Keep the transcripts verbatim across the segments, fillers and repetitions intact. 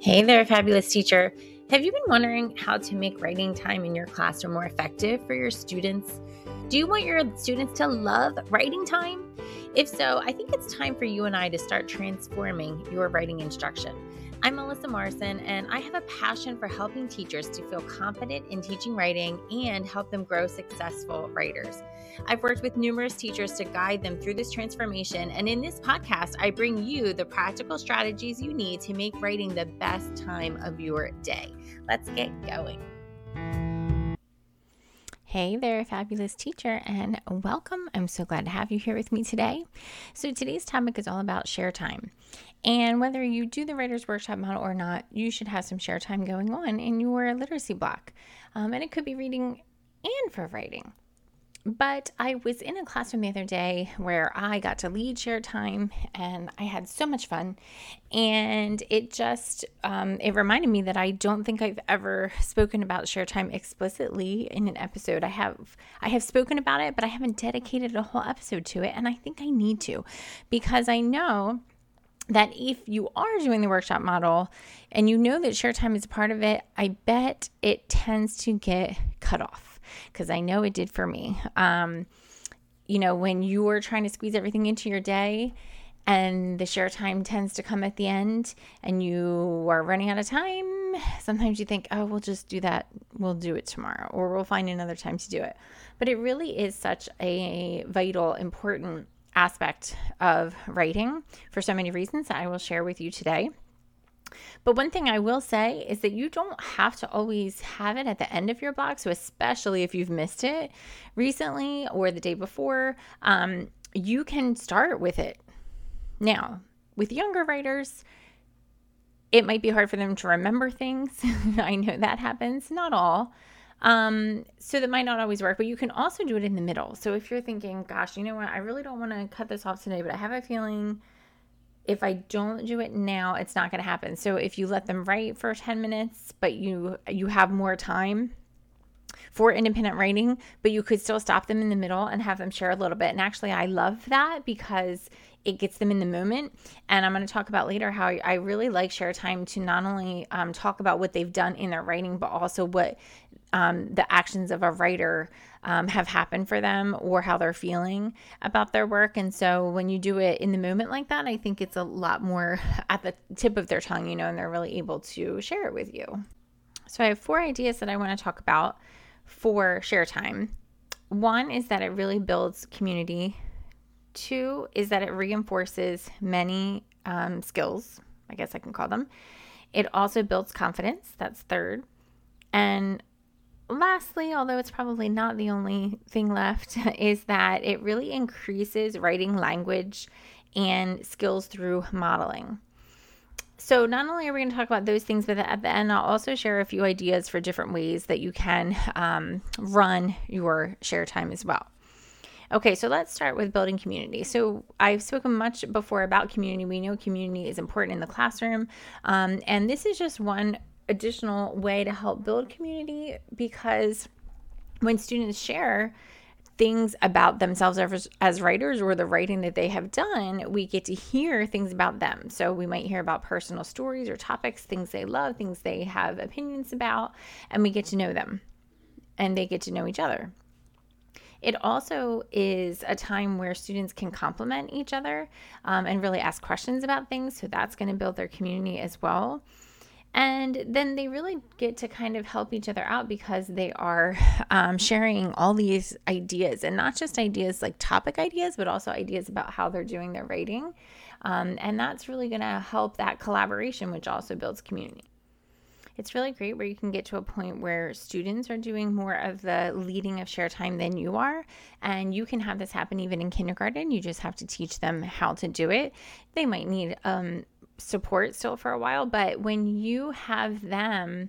Hey there, fabulous teacher. Have you been wondering how to make writing time in your classroom more effective for your students? Do you want your students to love writing time? If so, I think it's time for you and I to start transforming your writing instruction. I'm Melissa Morrison, and I have a passion for helping teachers to feel confident in teaching writing and help them grow successful writers. I've worked with numerous teachers to guide them through this transformation, and in this podcast, I bring you the practical strategies you need to make writing the best time of your day. Let's get going. Hey there, fabulous teacher, and welcome. I'm so glad to have you here with me today. So today's topic is all about share time. And whether you do the Writer's Workshop model or not, you should have some share time going on in your literacy block. Um, and it could be reading and for writing. But I was in a classroom the other day where I got to lead share time, and I had so much fun. And it just, um, it reminded me that I don't think I've ever spoken about share time explicitly in an episode. I have, I have spoken about it, but I haven't dedicated a whole episode to it. And I think I need to, because I know that if you are doing the workshop model and you know that share time is a part of it, I bet it tends to get cut off. Because I know it did for me. Um, you know, when you're trying to squeeze everything into your day and the share time tends to come at the end and you are running out of time, sometimes you think, oh, we'll just do that. We'll do it tomorrow, or we'll find another time to do it. But it really is such a vital, important aspect of writing for so many reasons that I will share with you today. But one thing I will say is that you don't have to always have it at the end of your block. So especially if you've missed it recently or the day before, um, you can start with it. Now, with younger writers, it might be hard for them to remember things. I know that happens, not all. Um, so that might not always work, but you can also do it in the middle. So if you're thinking, gosh, you know what, I really don't want to cut this off today, but I have a feeling if I don't do it now, it's not going to happen. So if you let them write for ten minutes, but you you have more time for independent writing, but you could still stop them in the middle and have them share a little bit. And actually, I love that because it gets them in the moment. And I'm going to talk about later how I really like share time to not only um, talk about what they've done in their writing, but also what um, the actions of a writer um, have happened for them or how they're feeling about their work. And so when you do it in the moment like that, I think it's a lot more at the tip of their tongue, you know, and they're really able to share it with you. So I have four ideas that I want to talk about for share time. One is that it really builds community. Two is that it reinforces many um, skills, I guess I can call them. It also builds confidence. That's third. And lastly, although it's probably not the only thing left, is that it really increases writing language and skills through modeling. So not only are we going to talk about those things, but at the end, I'll also share a few ideas for different ways that you can um, run your share time as well. Okay, so let's start with building community. So I've spoken much before about community. We know community is important in the classroom. Um, and this is just one additional way to help build community, because when students share things about themselves as, as writers or the writing that they have done, we get to hear things about them. So we might hear about personal stories or topics, things they love, things they have opinions about, and we get to know them and they get to know each other. It also is a time where students can compliment each other um, and really ask questions about things. So that's going to build their community as well. And then they really get to kind of help each other out because they are um, sharing all these ideas, and not just ideas like topic ideas, but also ideas about how they're doing their writing. Um, and that's really going to help that collaboration, which also builds community. It's really great where you can get to a point where students are doing more of the leading of share time than you are. And you can have this happen even in kindergarten. You just have to teach them how to do it. They might need um, support still for a while, but when you have them,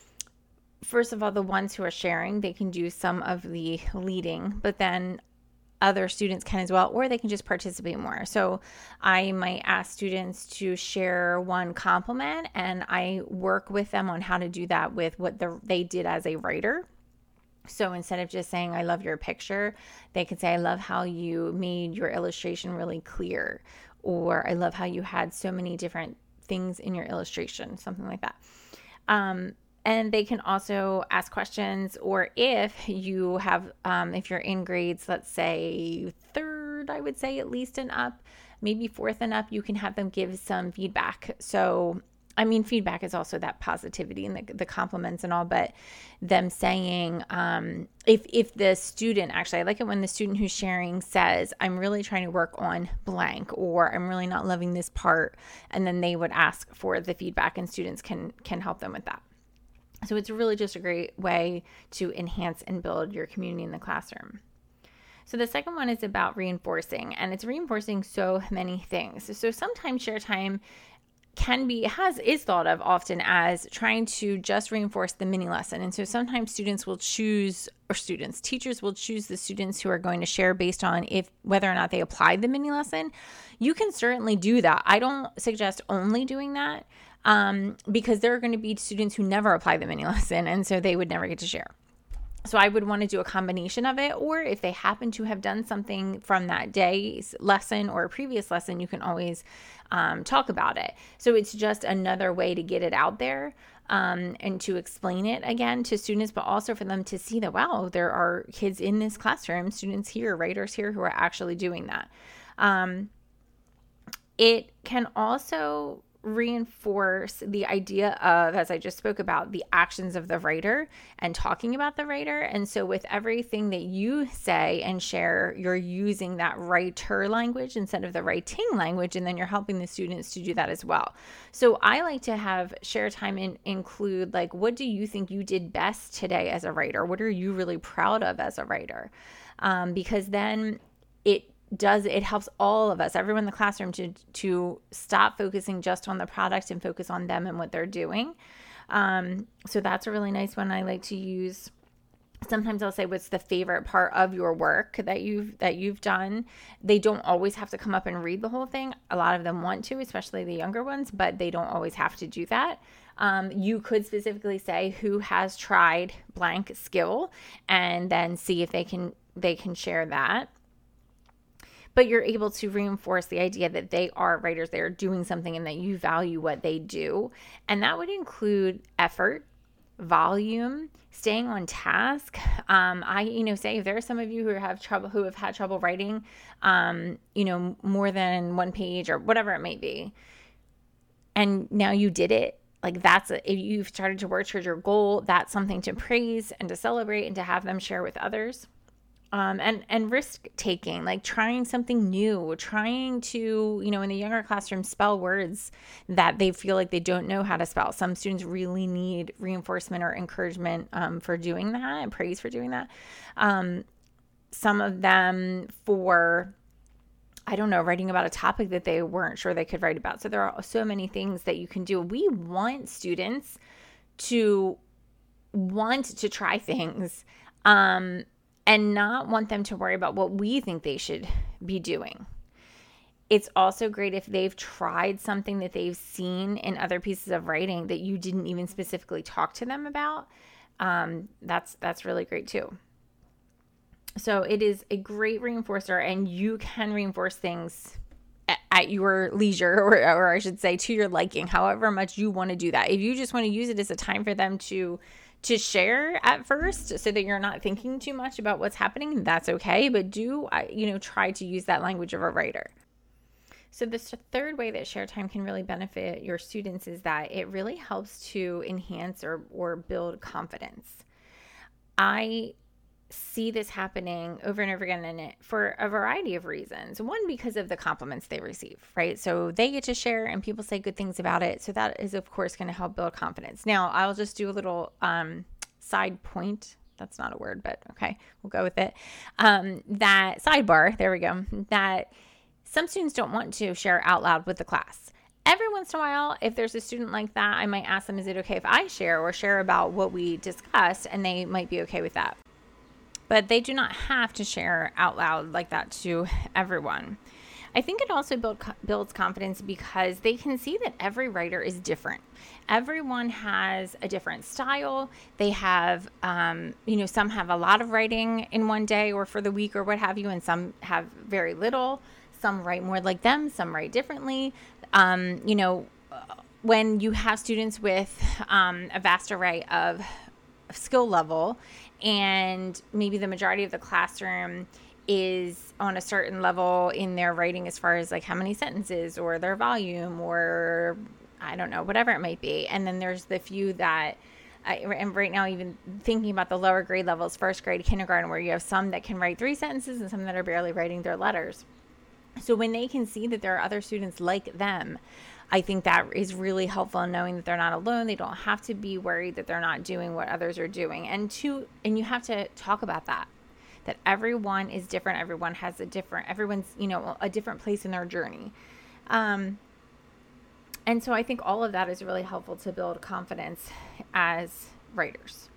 first of all, the ones who are sharing, they can do some of the leading, but then other students can as well, or they can just participate more. So I might ask students to share one compliment, and I work with them on how to do that with what the, they did as a writer. So instead of just saying, I love your picture, they could say, I love how you made your illustration really clear, or I love how you had so many different things in your illustration, something like that. Um, and they can also ask questions, or if you have, um, if you're in grades, let's say third, I would say at least and up, maybe fourth and up, you can have them give some feedback. So, I mean, feedback is also that positivity and the, the compliments and all, but them saying, um, if, if the student, actually, I like it when the student who's sharing says, I'm really trying to work on blank, or I'm really not loving this part. And then they would ask for the feedback, and students can, can help them with that. So it's really just a great way to enhance and build your community in the classroom. So the second one is about reinforcing, and it's reinforcing so many things. So sometimes share time can be, has, is thought of often as trying to just reinforce the mini lesson. And so sometimes students will choose, or students, teachers will choose the students who are going to share based on if, whether or not they applied the mini lesson. You can certainly do that. I don't suggest only doing that, um, because there are going to be students who never apply the mini lesson, and so they would never get to share. So I would want to do a combination of it, or if they happen to have done something from that day's lesson or a previous lesson, you can always um, talk about it. So it's just another way to get it out there, um, and to explain it again to students, but also for them to see that, wow, there are kids in this classroom, students here, writers here, who are actually doing that. Um, it can also reinforce the idea of, as I just spoke about, the actions of the writer and talking about the writer. And so with everything that you say and share, you're using that writer language instead of the writing language, and then you're helping the students to do that as well. So I like to have share time in, include, like, what do you think you did best today as a writer? What are you really proud of as a writer? Um, because then it does it helps all of us, everyone in the classroom, to to stop focusing just on the product and focus on them and what they're doing. Um, so that's a really nice one I like to use. Sometimes I'll say, what's the favorite part of your work that you've that you've done? They don't always have to come up and read the whole thing. A lot of them want to, especially the younger ones, but they don't always have to do that. Um, you could specifically say who has tried blank skill, and then see if they can they can share that. But you're able to reinforce the idea that they are writers, they are doing something, and that you value what they do. And that would include effort, volume, staying on task. Um, I, you know, say if there are some of you who have trouble, who have had trouble writing, um, you know, more than one page or whatever it may be, and now you did it. Like, that's a, if you've started to work towards your goal, that's something to praise and to celebrate and to have them share with others. Um, and, and risk taking, like trying something new, trying to, you know, in the younger classroom, spell words that they feel like they don't know how to spell. Some students really need reinforcement or encouragement um, for doing that, and praise for doing that. Um, some of them for, I don't know, writing about a topic that they weren't sure they could write about. So there are so many things that you can do. We want students to want to try things, um, and not want them to worry about what we think they should be doing. It's also great if they've tried something that they've seen in other pieces of writing that you didn't even specifically talk to them about. Um, that's that's really great too. So it is a great reinforcer, and you can reinforce things at, at your leisure, or, or I should say to your liking, however much you want to do that. If you just want to use it as a time for them to to share at first, so that you're not thinking too much about what's happening, that's okay. But do, you know, try to use that language of a writer. So the third way that share time can really benefit your students is that it really helps to enhance or, or build confidence. I see this happening over and over again in it for a variety of reasons. One, because of the compliments they receive, right? So they get to share and people say good things about it. So that is, of course, going to help build confidence. Now, I'll just do a little um, side point. That's not a word, but okay, we'll go with it. Um, that sidebar, there we go, that some students don't want to share out loud with the class. Every once in a while, if there's a student like that, I might ask them, is it okay if I share or share about what we discussed? And they might be okay with that. But they do not have to share out loud like that to everyone. I think it also build, builds confidence because they can see that every writer is different. Everyone has a different style. They have, um, you know, some have a lot of writing in one day or for the week or what have you, and some have very little. Some write more like them, some write differently. Um, you know, when you have students with um, a vast array of skill level, and maybe the majority of the classroom is on a certain level in their writing as far as like how many sentences or their volume or I don't know, whatever it might be. And then there's the few that, uh, and right now even thinking about the lower grade levels, first grade, kindergarten, where you have some that can write three sentences and some that are barely writing their letters. So when they can see that there are other students like them, I think that is really helpful in knowing that they're not alone. They don't have to be worried that they're not doing what others are doing. And two, and you have to talk about that, that everyone is different. Everyone has a different, everyone's, you know, a different place in their journey. Um, and so I think all of that is really helpful to build confidence as writers.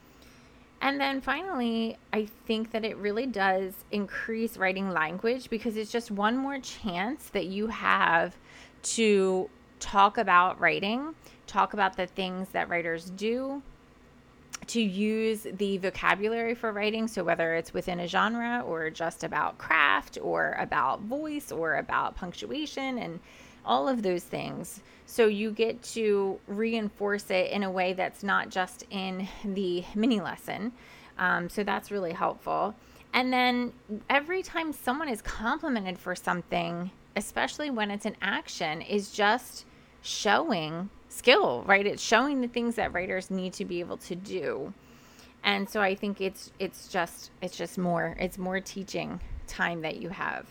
And then finally, I think that it really does increase writing language, because it's just one more chance that you have to talk about writing, talk about the things that writers do, to use the vocabulary for writing. So whether it's within a genre or just about craft or about voice or about punctuation and all of those things. So you get to reinforce it in a way that's not just in the mini lesson. Um, so that's really helpful. And then every time someone is complimented for something, especially when it's an action, is just showing skill, right? It's showing the things that writers need to be able to do. And so I think it's it's just it's just more it's more teaching time that you have.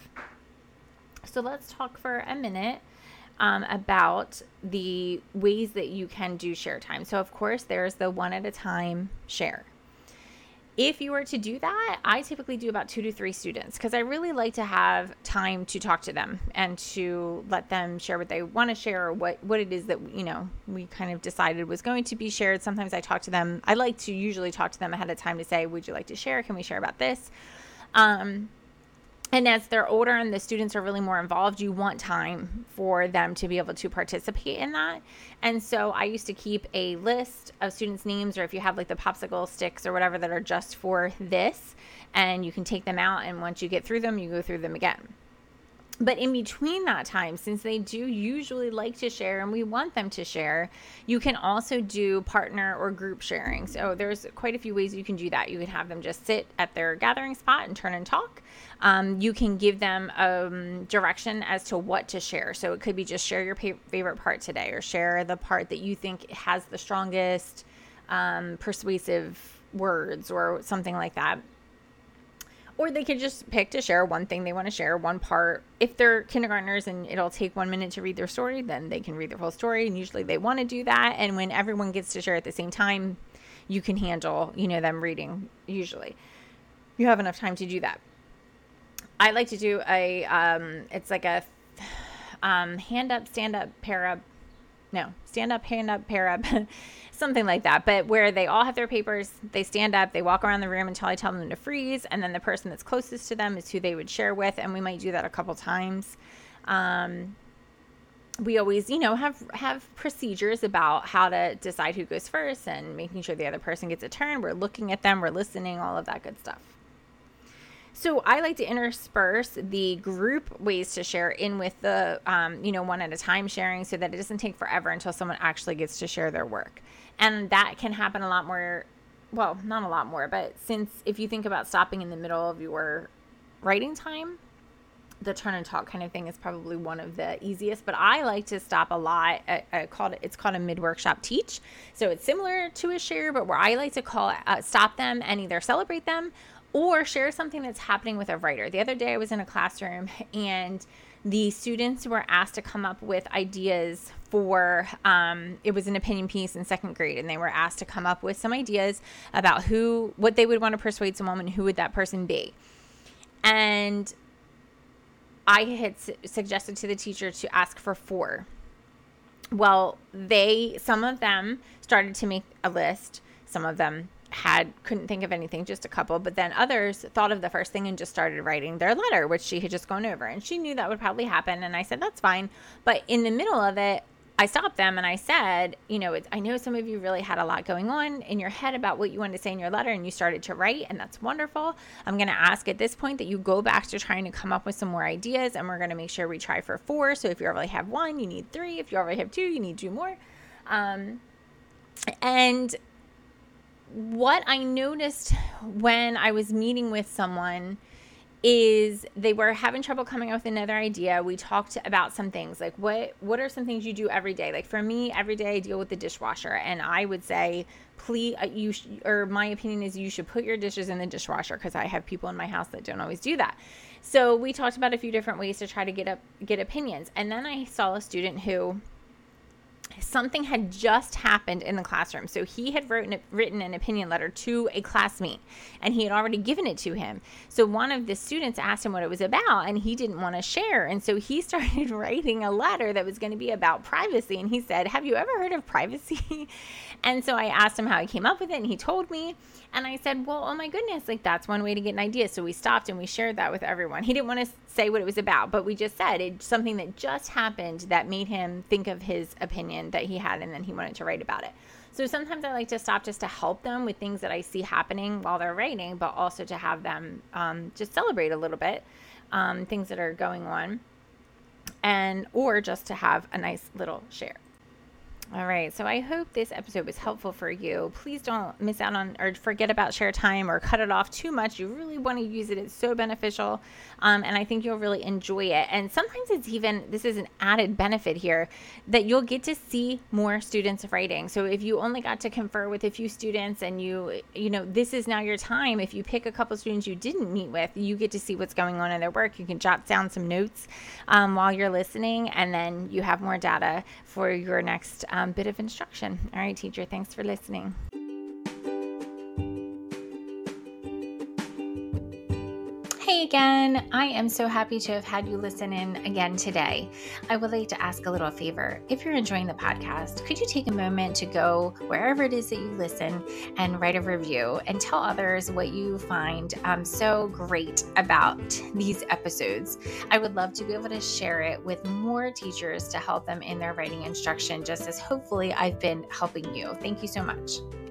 So let's talk for a minute um, about the ways that you can do share time. So of course there's the one at a time share. If you were to do that, I typically do about two to three students, because I really like to have time to talk to them and to let them share what they want to share, or what, what it is that, you know, we kind of decided was going to be shared. Sometimes I talk to them. I like to usually talk to them ahead of time to say, would you like to share? Can we share about this? Um, And as they're older and the students are really more involved, you want time for them to be able to participate in that. And so I used to keep a list of students' names, or if you have like the popsicle sticks or whatever that are just for this, and you can take them out, and once you get through them, you go through them again. But in between that time, since they do usually like to share and we want them to share, you can also do partner or group sharing. So there's quite a few ways you can do that. You can have them just sit at their gathering spot and turn and talk. Um, you can give them um, direction as to what to share. So it could be just share your pa- favorite part today, or share the part that you think has the strongest um, persuasive words, or something like that. Or they could just pick to share one thing they want to share, one part. If they're kindergartners and it'll take one minute to read their story, then they can read their whole story. And usually they want to do that. And when everyone gets to share at the same time, you can handle, you know, them reading. Usually you have enough time to do that. I like to do a, um, it's like a um, hand up, stand up, pair up. No, stand up, hand up, pair up, something like that. But where they all have their papers, they stand up, they walk around the room until I tell them to freeze. And then the person that's closest to them is who they would share with. And we might do that a couple times. Um, we always, you know, have, have procedures about how to decide who goes first, and making sure the other person gets a turn. We're looking at them, we're listening, all of that good stuff. So I like to intersperse the group ways to share in with the, um, you know, one at a time sharing, so that it doesn't take forever until someone actually gets to share their work. And that can happen a lot more, well, not a lot more, but since if you think about stopping in the middle of your writing time, the turn and talk kind of thing is probably one of the easiest. But I like to stop a lot. I, I called it, it's called a mid-workshop teach. So it's similar to a share, but where I like to call uh, stop them and either celebrate them or share something that's happening with a writer. The other day I was in a classroom and the students were asked to come up with ideas for, um, it was an opinion piece in second grade, and they were asked to come up with some ideas about who, what they would want to persuade someone, and who would that person be. And I had su- suggested to the teacher to ask for four. Well, they, some of them started to make a list. Some of them had couldn't think of anything, just a couple, but then others thought of the first thing and just started writing their letter, which she had just gone over, and she knew that would probably happen. And I said, that's fine. But in the middle of it, I stopped them and I said, you know, it's, I know some of you really had a lot going on in your head about what you wanted to say in your letter, and you started to write, and that's wonderful. I'm going to ask at this point that you go back to trying to come up with some more ideas, and we're going to make sure we try for four. So if you already have one, you need three. If you already have two, you need two more. Um, and what I noticed when I was meeting with someone is they were having trouble coming up with another idea. We talked about some things like what what are some things you do every day? Like for me, every day I deal with the dishwasher, and I would say, please, uh, you sh- or my opinion is you should put your dishes in the dishwasher, because I have people in my house that don't always do that. So we talked about a few different ways to try to get up get opinions, and then I saw a student who something had just happened in the classroom. So he had written, written an opinion letter to a classmate, and he had already given it to him. So one of the students asked him what it was about, and he didn't want to share. And so he started writing a letter that was going to be about privacy. And he said, have you ever heard of privacy? And so I asked him how he came up with it, and he told me. And I said, well, oh my goodness, like that's one way to get an idea. So we stopped and we shared that with everyone. He didn't want to say what it was about, but we just said it's something that just happened that made him think of his opinion that he had, and then he wanted to write about it. So sometimes I like to stop just to help them with things that I see happening while they're writing, but also to have them um, just celebrate a little bit, um, things that are going on, and or just to have a nice little share. All right, so I hope this episode was helpful for you. Please don't miss out on or forget about share time or cut it off too much. You really want to use it. It's so beneficial, um, and I think you'll really enjoy it. And sometimes it's even, this is an added benefit here, that you'll get to see more students writing. So if you only got to confer with a few students and you, you know, this is now your time. If you pick a couple students you didn't meet with, you get to see what's going on in their work. You can jot down some notes um, while you're listening, and then you have more data for your next um, bit of instruction. All right, teacher, thanks for listening. Hey again, I am so happy to have had you listen in again today. I would like to ask a little favor. If you're enjoying the podcast, could you take a moment to go wherever it is that you listen and write a review and tell others what you find um, so great about these episodes? I would love to be able to share it with more teachers to help them in their writing instruction, just as hopefully I've been helping you. Thank you so much.